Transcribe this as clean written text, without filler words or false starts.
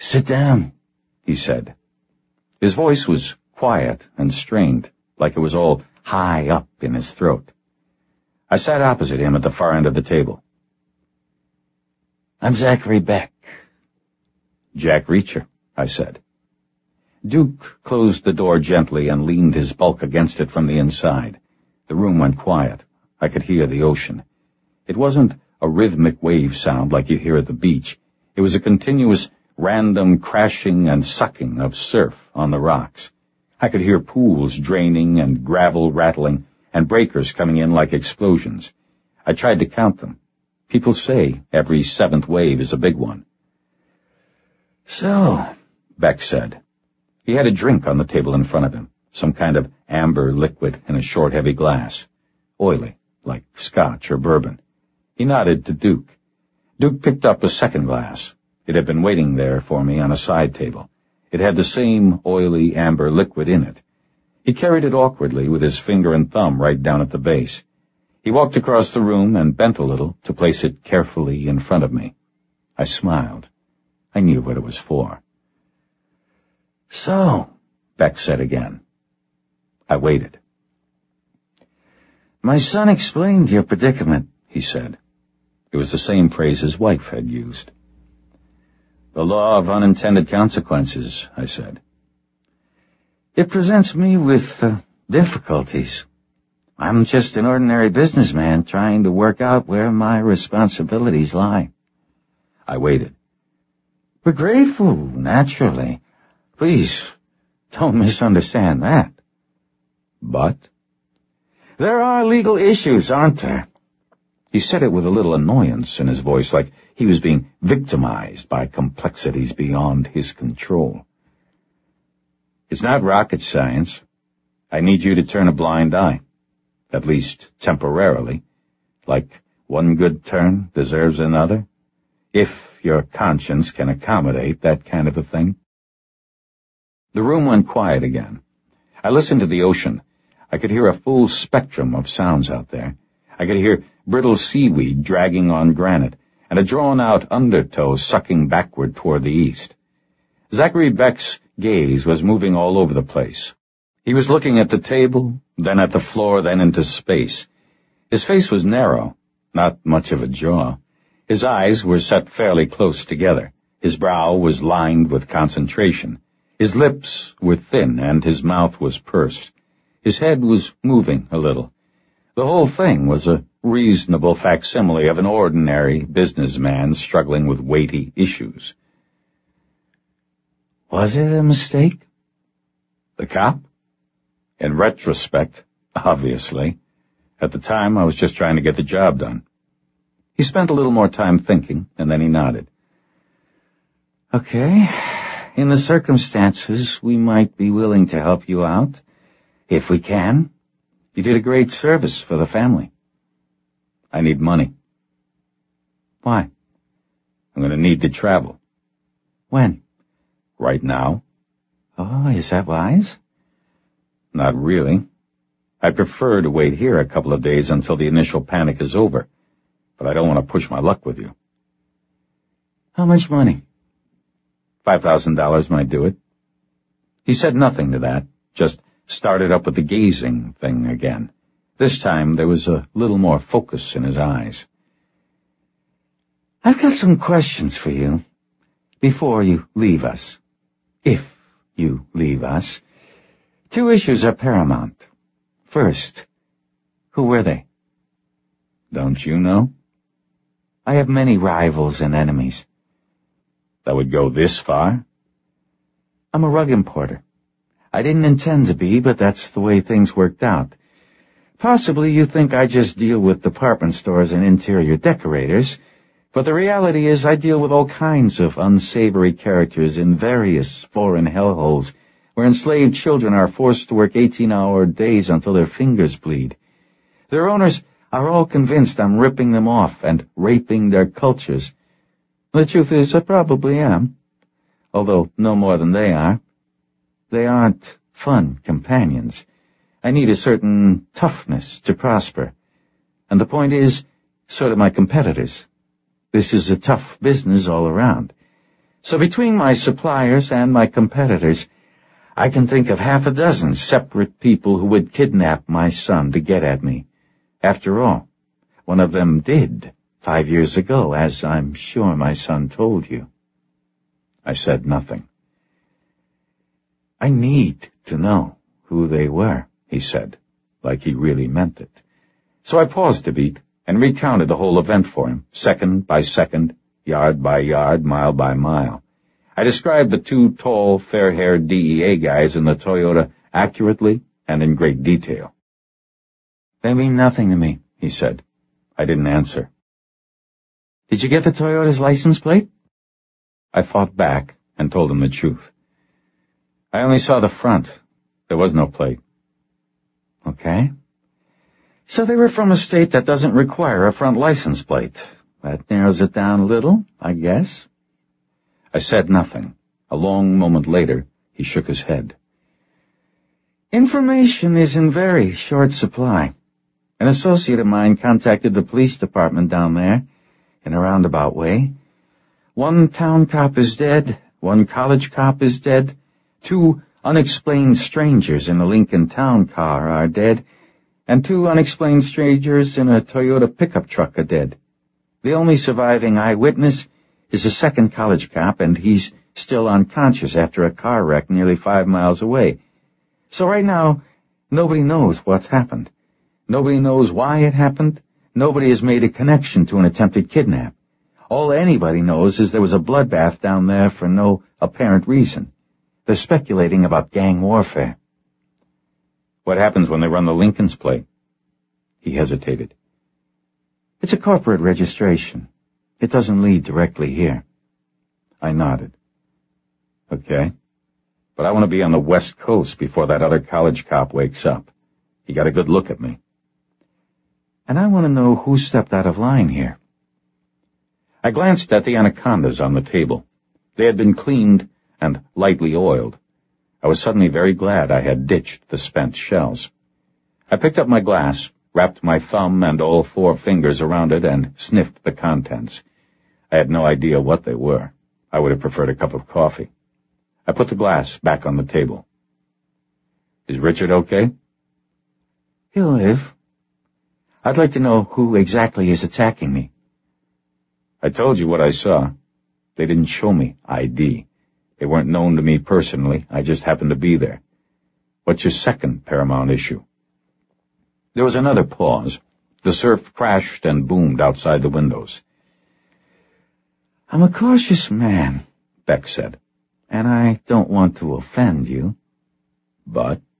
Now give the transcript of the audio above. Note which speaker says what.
Speaker 1: "Sit down," he said. His voice was quiet and strained, like it was all high up in his throat. I sat opposite him at the far end of the table. "I'm Zachary Beck." "Jack Reacher," I said. Duke closed the door gently and leaned his bulk against it from the inside. The room went quiet. I could hear the ocean. It wasn't a rhythmic wave sound like you hear at the beach. It was a continuous, random crashing and sucking of surf on the rocks. I could hear pools draining and gravel rattling and breakers coming in like explosions. I tried to count them. People say every seventh wave is a big one. "So," Beck said. He had a drink on the table in front of him, some kind of amber liquid in a short, heavy glass. Oily, like scotch or bourbon. He nodded to Duke. Duke picked up a second glass. It had been waiting there for me on a side table. It had the same oily amber liquid in it. He carried it awkwardly with his finger and thumb right down at the base. He walked across the room and bent a little to place it carefully in front of me. I smiled. I knew what it was for. "So," Beck said again. I waited. "My son explained your predicament," he said. It was the same phrase his wife had used. "The law of unintended consequences," I said. "It presents me with difficulties. I'm just an ordinary businessman trying to work out where my responsibilities lie." I waited. "We're grateful, naturally. Please, don't misunderstand that." "But?" "There are legal issues, aren't there?" He said it with a little annoyance in his voice, like he was being victimized by complexities beyond his control. "It's not rocket science. I need you to turn a blind eye, at least temporarily, like one good turn deserves another, if your conscience can accommodate that kind of a thing." The room went quiet again. I listened to the ocean. I could hear a full spectrum of sounds out there. I could hear brittle seaweed dragging on granite, and a drawn-out undertow sucking backward toward the east. Zachary Beck's gaze was moving all over the place. He was looking at the table, then at the floor, then into space. His face was narrow, not much of a jaw. His eyes were set fairly close together. His brow was lined with concentration. His lips were thin, and his mouth was pursed. His head was moving a little. The whole thing was a reasonable facsimile of an ordinary businessman struggling with weighty issues. "Was it a mistake?" "The cop?" "In retrospect, obviously. At the time, I was just trying to get the job done." He spent a little more time thinking, and then he nodded. "Okay. In the circumstances, we might be willing to help you out, if we can. You did a great service for the family." "I need money." "Why?" "I'm going to need to travel." "When?" "Right now." "Oh, is that wise?" "Not really. I prefer to wait here a couple of days until the initial panic is over, but I don't want to push my luck with you." "How much money?" $5,000 might do it." He said nothing to that, just started up with the gazing thing again. This time there was a little more focus in his eyes. "I've got some questions for you before you leave us. If you leave us. 2 issues are paramount. First, who were they?" "Don't you know?" "I have many rivals and enemies." "That would go this far?" "I'm a rug importer. I didn't intend to be, but that's the way things worked out. Possibly you think I just deal with department stores and interior decorators, but the reality is I deal with all kinds of unsavory characters in various foreign hellholes where enslaved children are forced to work 18-hour days until their fingers bleed. Their owners are all convinced I'm ripping them off and raping their cultures. The truth is, I probably am, although no more than they are. They aren't fun companions. I need a certain toughness to prosper. And the point is, so do my competitors. This is a tough business all around. So between my suppliers and my competitors, I can think of half a dozen separate people who would kidnap my son to get at me. After all, one of them did 5 years ago, as I'm sure my son told you. I said nothing. I need to know who they were, he said, like he really meant it. So I paused a beat and recounted the whole event for him, second by second, yard by yard, mile by mile. I described the two tall, fair-haired DEA guys in the Toyota accurately and in great detail. They mean nothing to me, he said. I didn't answer. Did you get the Toyota's license plate? I fought back and told him the truth. I only saw the front. There was no plate. Okay. So they were from a state that doesn't require a front license plate. That narrows it down a little, I guess. I said nothing. A long moment later, he shook his head. Information is in very short supply. An associate of mine contacted the police department down there, in a roundabout way. One town cop is dead, one college cop is dead, 2 unexplained strangers in a Lincoln town car are dead, and 2 unexplained strangers in a Toyota pickup truck are dead. The only surviving eyewitness is a second college cop, and he's still unconscious after a car wreck nearly 5 miles away. So right now, nobody knows what's happened. Nobody knows why it happened. Nobody has made a connection to an attempted kidnap. All anybody knows is there was a bloodbath down there for no apparent reason. They're speculating about gang warfare. What happens when they run the Lincoln's plate? He hesitated. It's a corporate registration. It doesn't lead directly here. I nodded. Okay. But I want to be on the West Coast before that other college cop wakes up. He got a good look at me. And I want to know who stepped out of line here. I glanced at the anacondas on the table. They had been cleaned and lightly oiled. I was suddenly very glad I had ditched the spent shells. I picked up my glass, wrapped my thumb and all 4 fingers around it, and sniffed the contents. I had no idea what they were. I would have preferred a cup of coffee. I put the glass back on the table. Is Richard okay? He'll live. I'd like to know who exactly is attacking me. I told you what I saw. They didn't show me ID. They weren't known to me personally. I just happened to be there. What's your second paramount issue? There was another pause. The surf crashed and boomed outside the windows. I'm a cautious man, Beck said, and I don't want to offend you. But